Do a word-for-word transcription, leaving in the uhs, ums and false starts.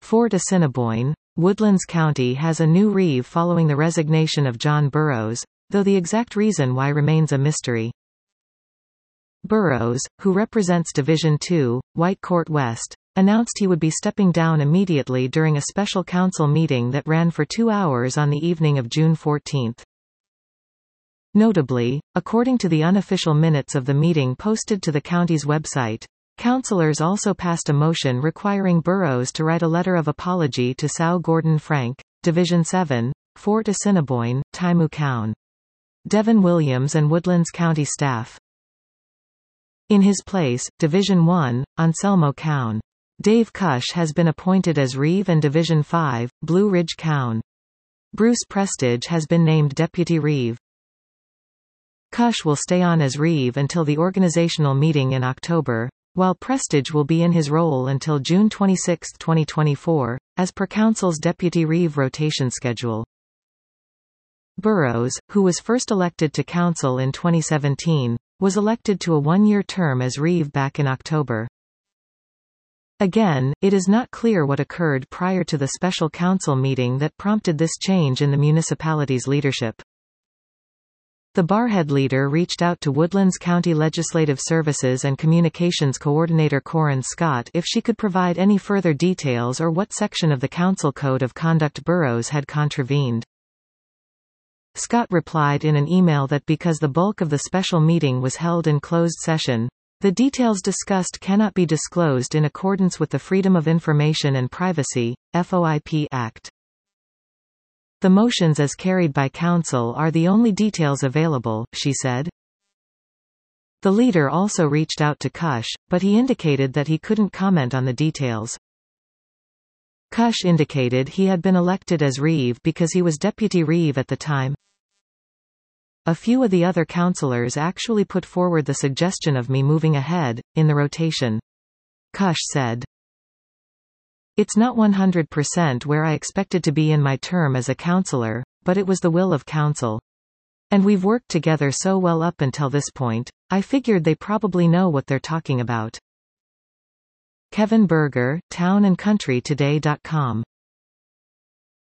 Fort Assiniboine, Woodlands County has a new reeve following the resignation of John Burroughs, though the exact reason why remains a mystery. Burroughs, who represents Division two, White Court West, announced he would be stepping down immediately during a special council meeting that ran for two hours on the evening of June fourteenth. Notably, according to the unofficial minutes of the meeting posted to the county's website, councilors also passed a motion requiring Burroughs to write a letter of apology to Sal Gordon Frank, Division seven, Fort Assiniboine, Timucua, Devin Williams and Woodlands County staff. In his place, Division one, Anselmo County, Dave Cush has been appointed as reeve, and Division five, Blue Ridge County, Bruce Prestige has been named deputy reeve. Cush will stay on as reeve until the organizational meeting in October, while Prestige will be in his role until June twenty-sixth, twenty twenty-four, as per council's deputy reeve rotation schedule. Burroughs, who was first elected to council in twenty seventeen, was elected to a one-year term as reeve back in October. Again, it is not clear what occurred prior to the special council meeting that prompted this change in the municipality's leadership. The Barrhead leader reached out to Woodlands County Legislative Services and Communications Coordinator Corin Scott if she could provide any further details or what section of the Council Code of Conduct Burroughs had contravened. Scott replied in an email that because the bulk of the special meeting was held in closed session, the details discussed cannot be disclosed in accordance with the Freedom of Information and Privacy, F O I P Act. The motions as carried by council are the only details available, she said. The leader also reached out to Cush, but he indicated that he couldn't comment on the details. Cush indicated he had been elected as reeve because he was deputy reeve at the time. A few of the other councilors actually put forward the suggestion of me moving ahead, in the rotation. Cush said. It's not one hundred percent where I expected to be in my term as a councilor, but it was the will of council. And we've worked together so well up until this point, I figured they probably know what they're talking about. Kevin Berger, town and country today dot com